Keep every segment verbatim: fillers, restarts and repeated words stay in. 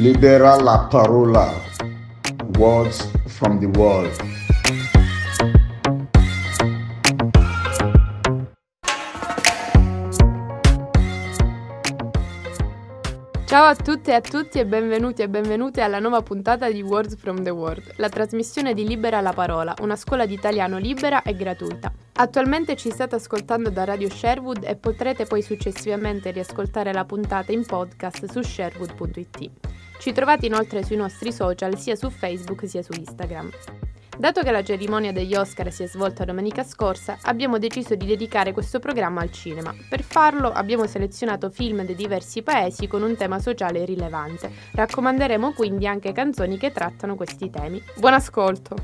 Libera la parola. Words from the world. Ciao a tutte e a tutti e benvenuti e benvenute alla nuova puntata di Words from the World, la trasmissione di Libera la Parola, una scuola di italiano libera e gratuita. Attualmente ci state ascoltando da Radio Sherwood e potrete poi successivamente riascoltare la puntata in podcast su sherwood punto it. Ci trovate inoltre sui nostri social sia su Facebook sia su Instagram. Dato che la cerimonia degli Oscar si è svolta domenica scorsa, abbiamo deciso di dedicare questo programma al cinema. Per farlo abbiamo selezionato film dei diversi paesi con un tema sociale rilevante. Raccomanderemo quindi anche canzoni che trattano questi temi. Buon ascolto!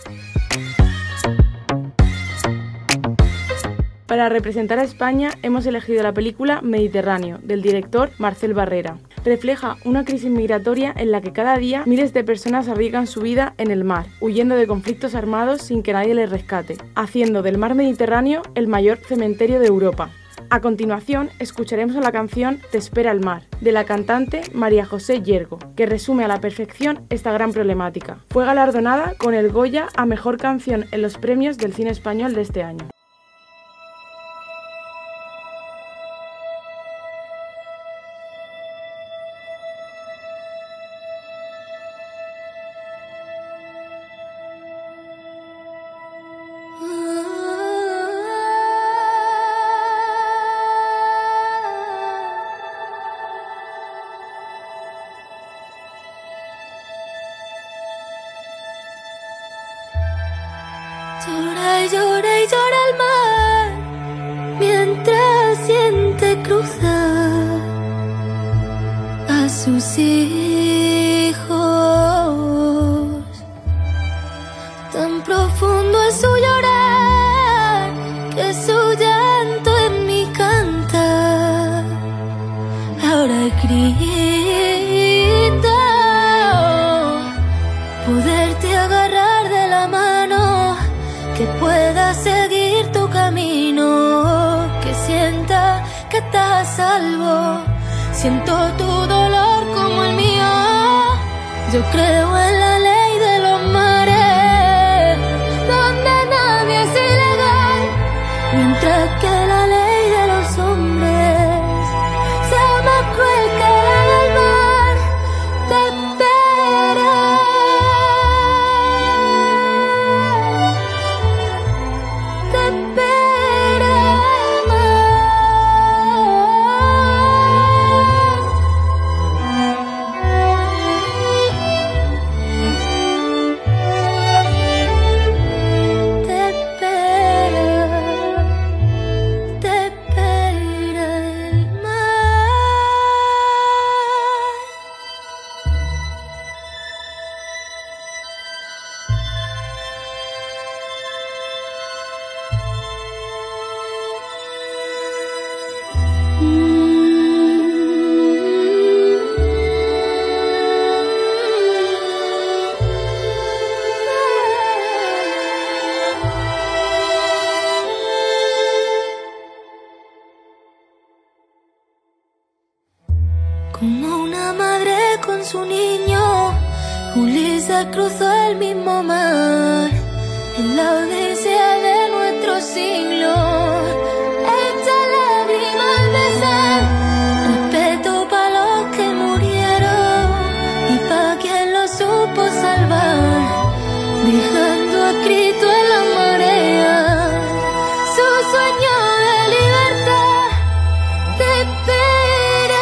Para representar a España hemos elegido la película Mediterráneo, del director Marcel Barrera. Refleja una crisis migratoria en la que cada día miles de personas arriesgan su vida en el mar, huyendo de conflictos armados sin que nadie les rescate, haciendo del mar Mediterráneo el mayor cementerio de Europa. A continuación, escucharemos la canción Te espera el mar, de la cantante María José Yergo, que resume a la perfección esta gran problemática. Fue galardonada con el Goya a Mejor Canción en los premios del cine español de este año. Llora y llora y llora el mar mientras siente cruzar a sus hijos. Tan profundo es su llorar que su llanto en mi cantar ahora grita poderte agarrar de la mano, que pueda seguir tu camino, que sienta que estás a salvo. Siento tu dolor como el mío. Yo creo en la ley de los mares, donde nadie es ilegal, mientras que la ley de los hombres sea más cruel que la del mar. Te espera. Como una madre con su niño, Ulises cruzó el mismo mar, en la odisea de nuestro siglo. Echa lágrimas de sal, respeto pa' los que murieron y pa' quien lo supo salvar, dejando escrito en la marea su sueño de libertad. Te espera.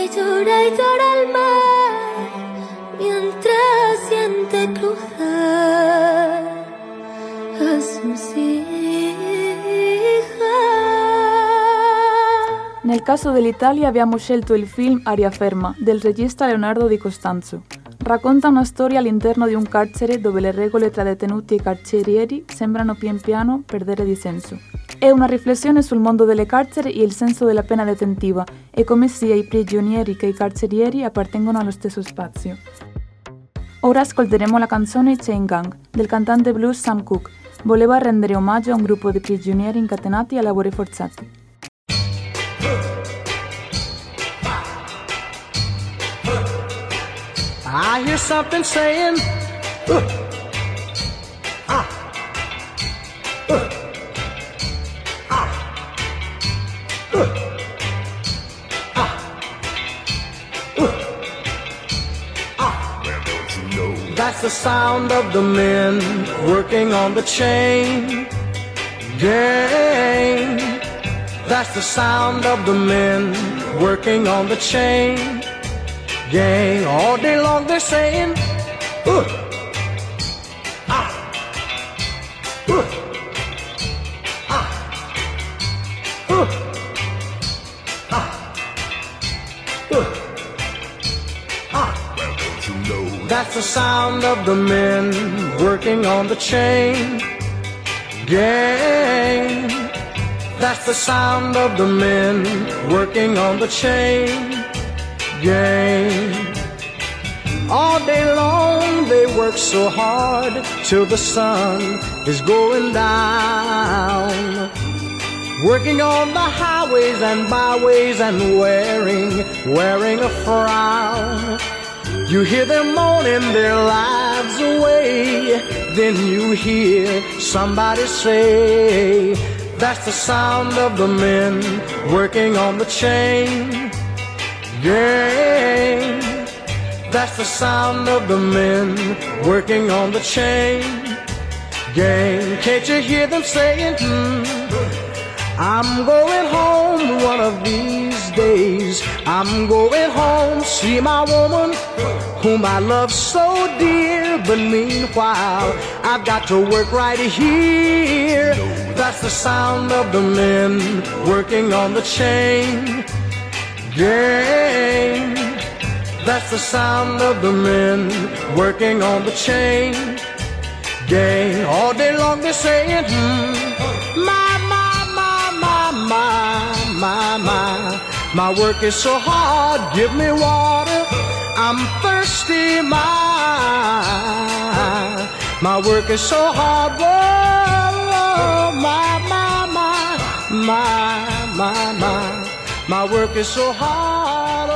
y llora y llora el mar mientras siente cruzar a sus hijas. Nel caso dell'Italia abbiamo scelto il film Aria ferma del regista Leonardo Di Costanzo. Racconta una storia all'interno di un carcere dove le regole tra detenuti e carcerieri sembrano pian piano perdere di senso. È una riflessione sul mondo delle carceri e il senso della pena detentiva e come sia i prigionieri che i carcerieri appartengono allo stesso spazio. Ora ascolteremo la canzone Chain Gang del cantante blues Sam Cooke. Voleva rendere omaggio a un gruppo di prigionieri incatenati a lavori forzati. I hear something saying, uh, ah, uh, ah, uh, ah, uh, ah. Well, don't you know? That's the sound of the men working on the chain gang. That's the sound of the men working on the chain gang. All day long they're saying, uh, ah, uh, ah, uh, ah, uh, ah. Well, don't you know? That's the sound of the men working on the chain gang. That's the sound of the men working on the chain gang. All day long they work so hard till the sun is going down, working on the highways and byways and wearing, wearing a frown. You hear them moaning their lives away, then you hear somebody say, that's the sound of the men working on the chain gang. That's the sound of the men working on the chain gang. Can't you hear them saying, hmm, I'm going home one of these days. I'm going home, see my woman whom I love so dear. But meanwhile, I've got to work right here. That's the sound of the men working on the chain gang. That's the sound of the men working on the chain gang. All day long they're saying, hmm, my, my, my, my, my, my, my, my work is so hard, give me water, I'm thirsty, my, my work is so hard, whoa, my, my, my, my, my, my, my work is so hard.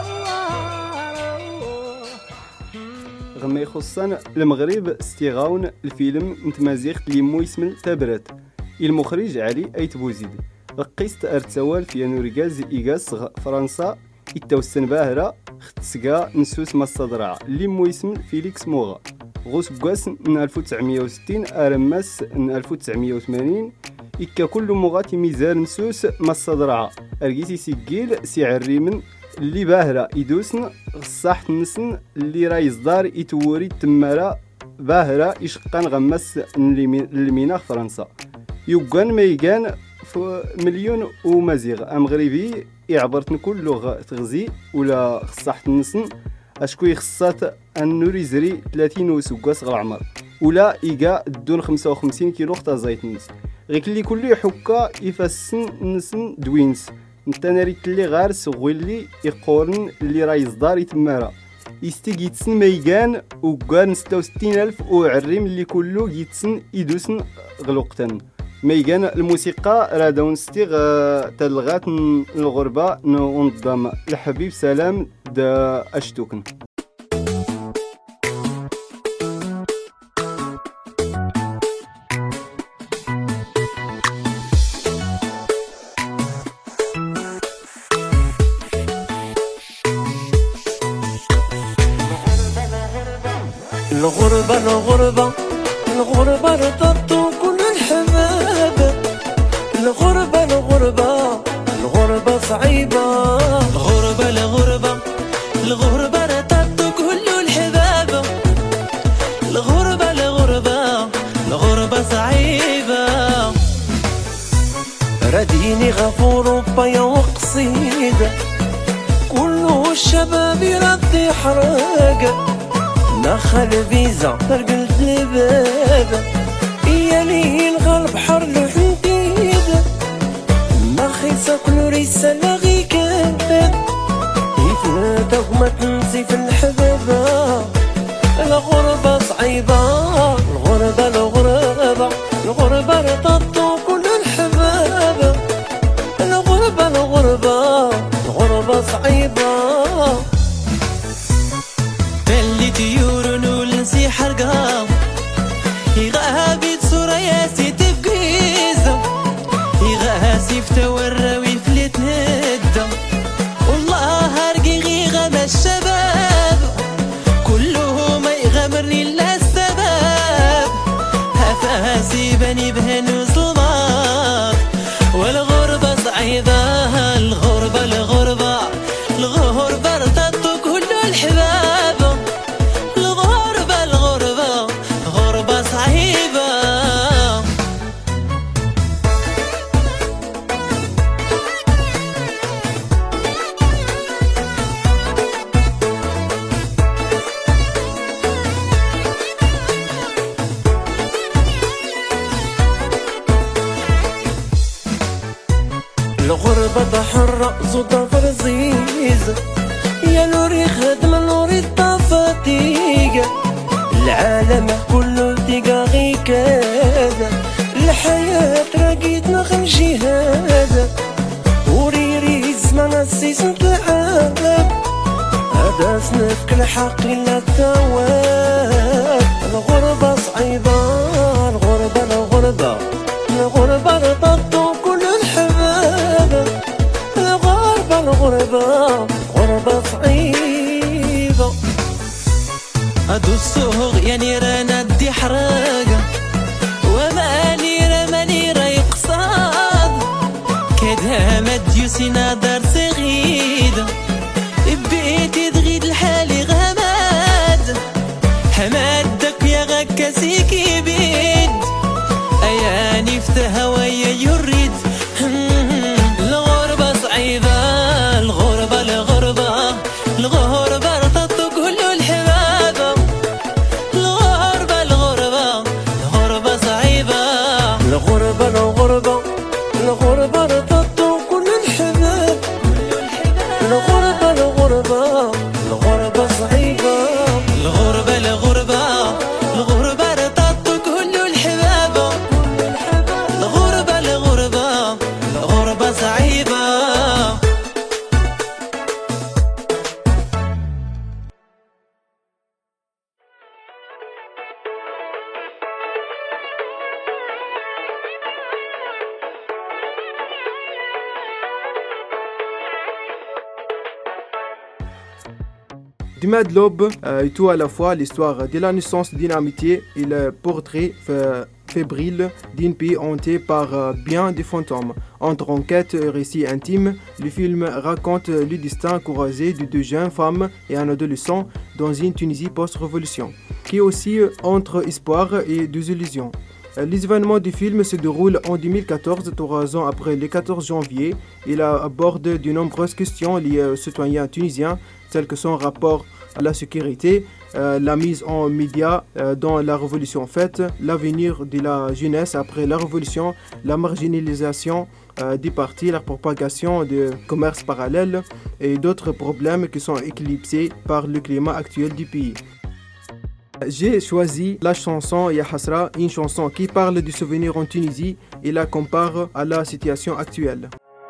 غما يخصن المغرب استيغاون الفيلم متمازيغ اللي مو يسمى تبرت المخرج علي ايت بوزيد قيست ارتسوال في نورغاز ايغاس فرنسا التوسن باهرة ختسقا نسوس مصدرع اللي مو يسمى فيليكس موغا غوس قاس من ألف وتسعمية وستين ارماس من ألف وتسعمية وثمانين إكا كل مغاتي ميزان نسوس مصدرع ارقيسي سيقيل سي عريمن اللي باهرة يدوسن غصاحت نسن اللي راي يصدار يتوري تمارا باهرة يشقان غمس الميناغ فرنسا يوغان ميغان في مليون ومزيغ مغربي يعبرتن كل لغة تغزي ولا خصاحت نسن اشكوي خصات النوري زري ثلاثين وسقاس غير عمر ولا إيقا دون خمسة وخمسين كيلو خطا زيت نس غيك اللي كل يحكا يفسن نسن دوينس نتا ريت اللي غارس غولي يقورن اللي راه يصدار يتمارا يستيق يتسن ميغان وكان ستة وستين ألف وعريم اللي كله يتسن يدوسن غلوقتن ميغان الموسيقى راه داون ستيغ تلغات الغربة ننظم الحبيب سلام دا أشتوكن الغربة الغربة الغربة رطبتو كل الحباب الغربة الغربة الغربة صعيبة الغربة الغربة الشباب يرضي حرقة نخل فيزا ترقلت لبابة يالي الغرب حر له حديد نخي ساكلو ريسا لغي كبد يفنتك ما تنسي في الحبابة الغربة صعيبة الغربة الغربة الغربة رططو كل الحبابة الغربة الغربة الغربة صعيبة تلي تيور نولنسي حرقها يغاها بيت سورياسي تبقيزة يغاها سيفتا والراوي فلت ندم والله هرقي غيغة ما الشباب كله ما يغمرني إلا السباب هفاها سيبني بهن وظلمات والغربة صعيبة الغربة الغربة الغربة رتطو كل الحباب الغربة الغربة غربة صعيبة الغربة تحرق زوطة فرزيزة يا نوري خدمة نوري الطفاتيقة العالم كله تقاغي كذا الحياة راقيت نخل جهازة وريري الزمان السيسن العالم هذا سنفك الحق لا التواب الغربة صعيبة الغربة الغربة الغربة رططو كل الحبابة الغربة الغربة غربة صعيبة هادو الصوغ يا نيران دي حراقة وما نيرة ما نيرة يقصاد كدها مديوسي نادر سغيدة بيتي تغيد الحالي غماد حمادك يا غكاسي كبيد اياني فتها ويا يريد الغربة صعيبة الغربة الغربة الغربة رططو كل الحبابة الغربة الغربة الغربة صعيبة الغربة الغربة الغربة رططو كل الحباب الغربة الغربة الغربة صعيبة الغربة الغربة الغربة رططو كل الحبابة الغربة الغربة الغربة صعيبة Du Mad Lobe euh, est tout à la fois l'histoire de la naissance d'une amitié et le portrait f- fébrile d'un pays hanté par euh, bien des fantômes. Entre enquête et récits intimes, le film raconte le destin courageux de deux jeunes femmes et un adolescent dans une Tunisie post-révolution, qui est aussi entre espoir et désillusion. Les événements du film se déroulent en deux mille quatorze, trois ans après le quatorze janvier. Il aborde de nombreuses questions liées aux citoyens tunisiens, telles que son rapport à la sécurité, euh, la mise en médias euh, dans la révolution faite, l'avenir de la jeunesse après la révolution, la marginalisation euh, des partis, la propagation de commerce parallèle et d'autres problèmes qui sont éclipsés par le climat actuel du pays. J'ai choisi la chanson Ya Hasra, une chanson qui parle du souvenir en Tunisie et la compare à la situation actuelle.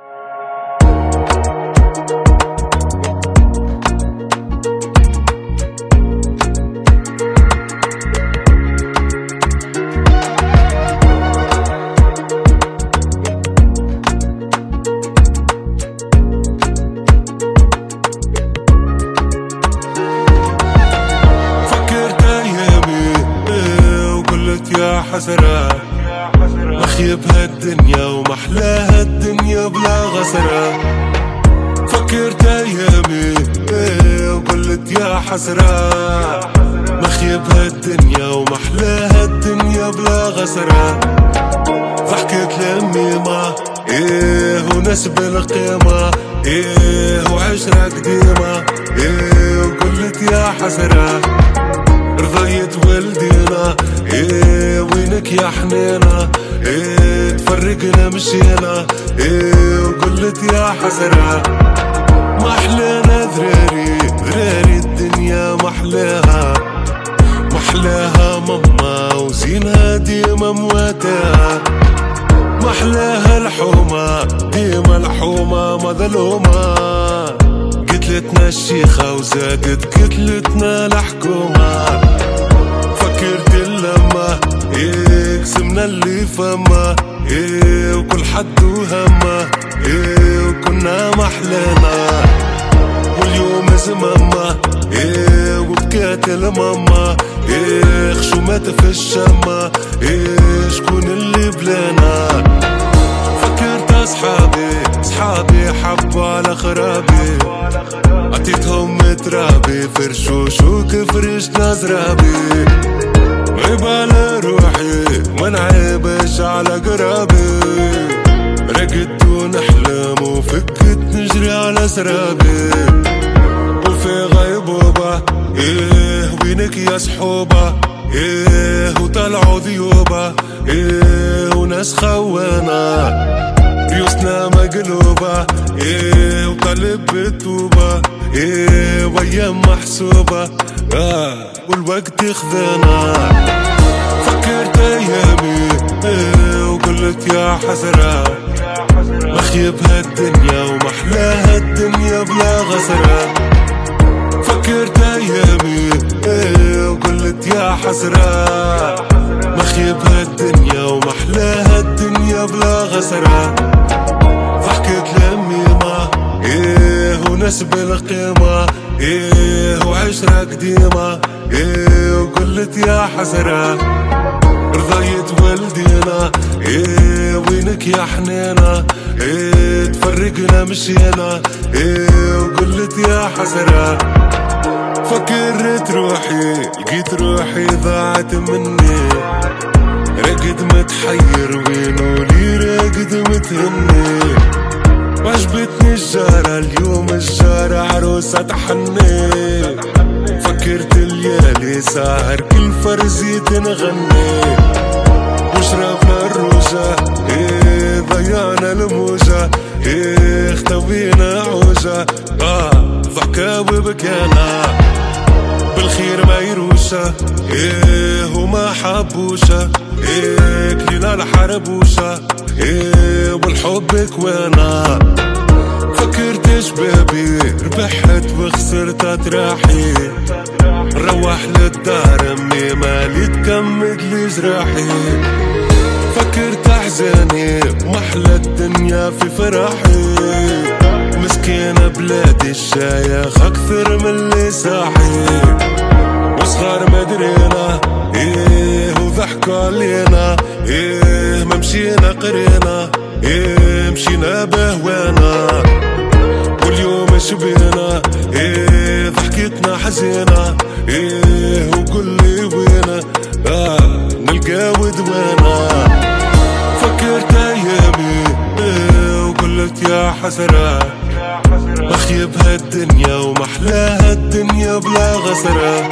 حسرة مخيب هالدنيا ومحلاها الدنيا بلا غسرة. فكرت ايامي وقلت يا حسرة مخيب هالدنيا ومحلاها الدنيا بلا غسرة. فحكيت لامي ما ايه ونسب القيمة ايه وعشرة قديمة حسرة رضيت والدينا ايه وينك يا حنينة ايه تفرقنا مشينا ايه وقلت يا حسرة ما احلانا ذراري ذراري الدنيا ما احلاها ما احلاها ماما وزينها ديما مواتاها ما احلاها الحومة ديما الحومة مظلومة قتلتنا الشيخة وزادت قتلتنا الحكومة فكرت اللمة ايه قسمنا اللي فما ايه وكل حد وهمه ايه وكنا محلانا واليوم زمامة ايه وبكات الماما ايه خشومات في الشمة ايه شكون اللي بلانا فكرت اصحابي اصحابي حبوا على خرابي عطيتهم ترابي فرشوش وكفرشنا زرابي عيب على روحي ما نعيبش على قرابي رقدت ونحلم وفكت نجري على سرابي وفي غيبوبة ايه وينك يا صحوبة ايه وطلعوا ذيوبة ايه وناس خوانا ريوسنا مقلوبة ايه وطلب بالتوبة ايه وايام محسوبة آه والوقت خذانا فكرت ايامي ايه وقلت يا حسرة مخيب هالدنيا ومحلاها الدنيا بلا غسرة فكرت ايامي ايه وقلت يا حسرة مخيب هالدنيا ومحلاها الدنيا بلا غسرة ضحكت لميمة ايه وناس بالقيمة ايه وعشرة قديمة ايه وقلت يا حسرة رضيت والدينا ايه وينك يا حنينة ايه تفرقنا مشينا ايه وقلت يا حسرة فكرت روحي لقيت روحي ضاعت مني رقد متحير وينو لي رقد متهني وعجبتني الجارة اليوم الجارة عروسة تحني فكرت الليالي ساهر كل فرزي تنغني وشربنا الروجة ايه ضيعنا الموجة ايه اختوينا عوجة اه ضحكة وبكانا بالخير ما يروشة ايه وما حبوشة ايه كلنا الحربوشة ايه والحب كوانا فكرت شبابي ربحت وخسرت اتراحي نروح للدار امي مالي تكمل لي جراحي فكرت احزاني ومحلى الدنيا في فرحي مسكينة بلادي الشايخ اكثر من اللي ساحي وصغار مدرينا ايه وضحكوا علينا ايه ما مشينا قرينا ايه مشينا بهوانا واليوم شبينا ايه ضحكتنا حزينة ايه وقول لي وينا آه نلقى ودوانا فكرت ايامي ايه وقلت يا حسرة مخيب هالدنيا ومحلاها الدنيا بلا غسرة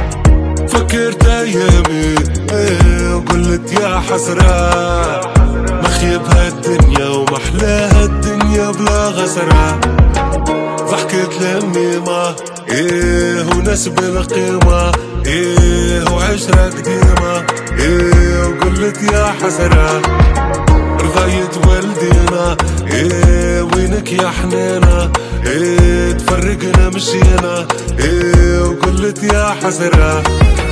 فكرت ايامي ايه وقلت يا حسرة مخيب هالدنيا ومحلاها الدنيا بلا غسرة ضحكت لميمة ايه وناس بالقيمة ايه وعشرة قديمة ايه وقلت يا حسرة رضيت والدينا ايه وينك يا حنينة ايه تفرقنا مشينا ايه وقلت يا حسرة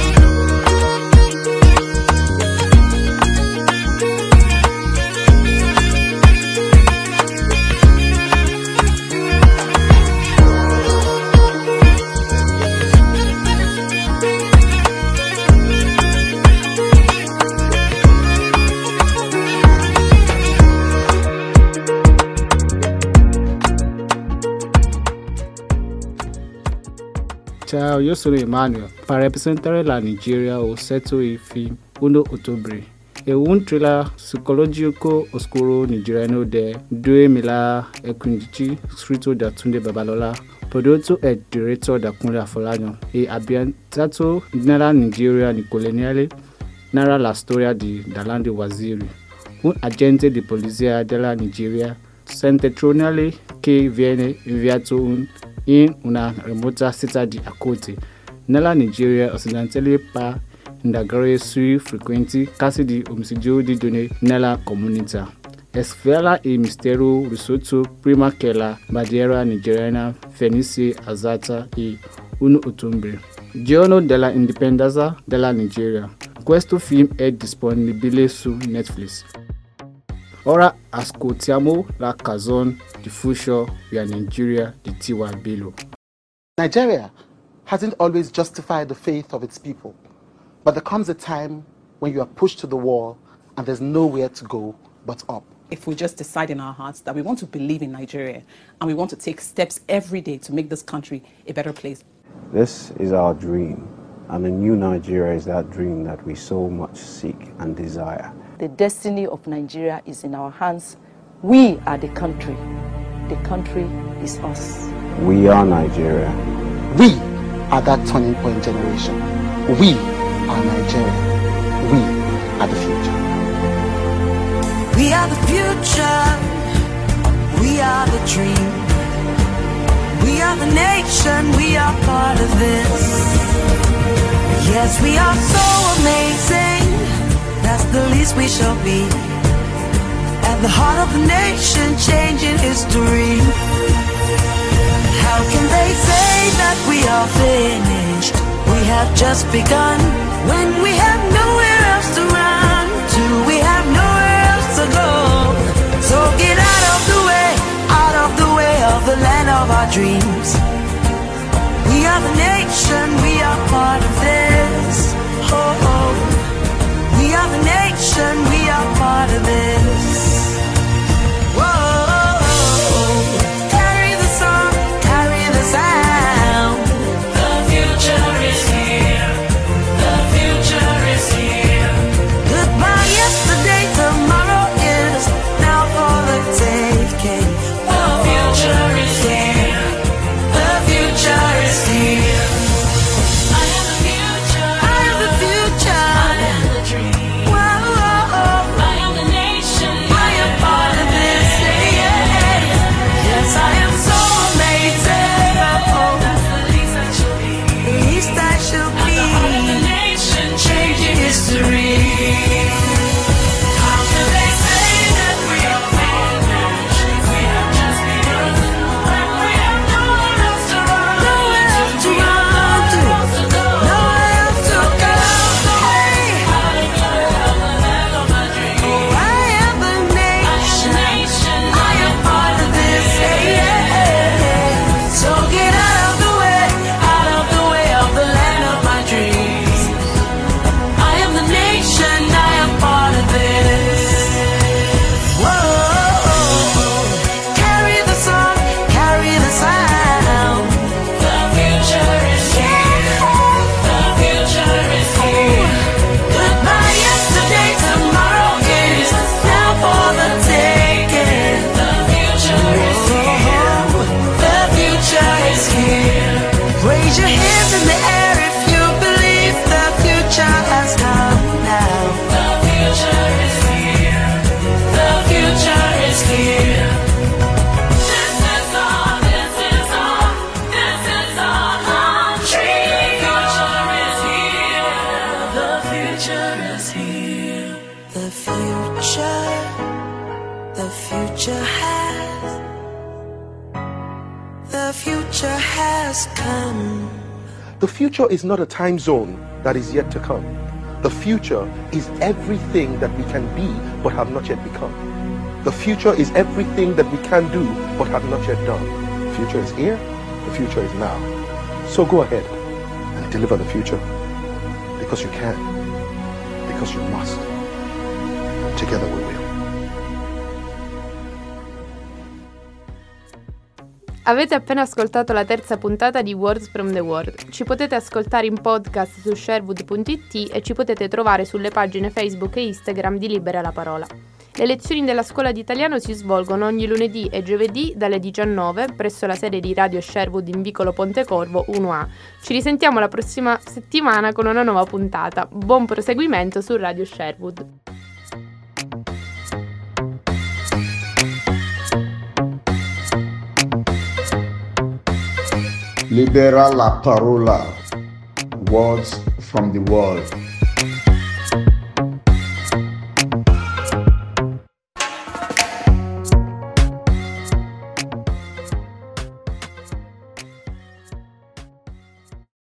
Ciao, io sono Emmanuel. Per rappresentare la Nigeria ho scelto il film uno ottobre. È un thriller psicologico oscuro nigeriano del duemilaquindici scritto da Tunde Babalola prodotto e diretto da Kunle Afolayan e ambientato nella Nigeria coloniale, narra la storia di Dalandi Waziri, un agente di polizia della Nigeria settentrionale che viene inviato un, in una remota città di Akoti, nella Nigeria occidentale, per indagare sui frequenti casi di omicidio di donne nella comunità. Svela il mistero risolto prima che la bandiera nigeriana venisse alzata il primo ottobre, giorno della indipendenza della Nigeria. Questo film è disponibile su Netflix. Ora ascoltiamo la canzone di Future via Nigeria di Tiwa Bello. Nigeria hasn't always justified the faith of its people, but there comes a time when you are pushed to the wall and there's nowhere to go but up. If we just decide in our hearts that we want to believe in Nigeria and we want to take steps every day to make this country a better place. This is our dream, and a new Nigeria is that dream that we so much seek and desire. The destiny of Nigeria is in our hands. We are the country. The country is us. We are Nigeria. We are that turning point generation. We are Nigeria. We are the future. We are the future, we are the dream, we are the nation, we are part of this. Yes, we are so amazing, that's the least we shall be. At the heart of the nation, changing history. How can they say that we are finished? We have just begun, when we have nowhere else to run to, we have nowhere to go. So get out of the way, out of the way of the land of our dreams. We are the nation, we are part of this. Oh, oh. We are the nation, we are part of this. Whoa, carry the song, carry the sound. The future is here, the future is here. Goodbye yesterday, tomorrow is now for the taking. The future is here, the future is here. I am the future, I am the future, I am the dream. Whoa, I am the nation, I am part of this. Yeah. Yes, I am so amazing. Oh, that's the least I should be. The least I should be. At the heart of the nation, changing history. The future is not a time zone that is yet to come. The future is everything that we can be but have not yet become. The future is everything that we can do but have not yet done. The future is here, the future is now. So go ahead and deliver the future, because you can, because you must. Together we will. Avete appena ascoltato la terza puntata di Words from the World. Ci potete ascoltare in podcast su sherwood punto it e ci potete trovare sulle pagine Facebook e Instagram di Libera la Parola. Le lezioni della scuola di italiano si svolgono ogni lunedì e giovedì dalle diciannove presso la sede di Radio Sherwood in vicolo Pontecorvo uno A. Ci risentiamo la prossima settimana con una nuova puntata. Buon proseguimento su Radio Sherwood. Libera la parola. Words from the world.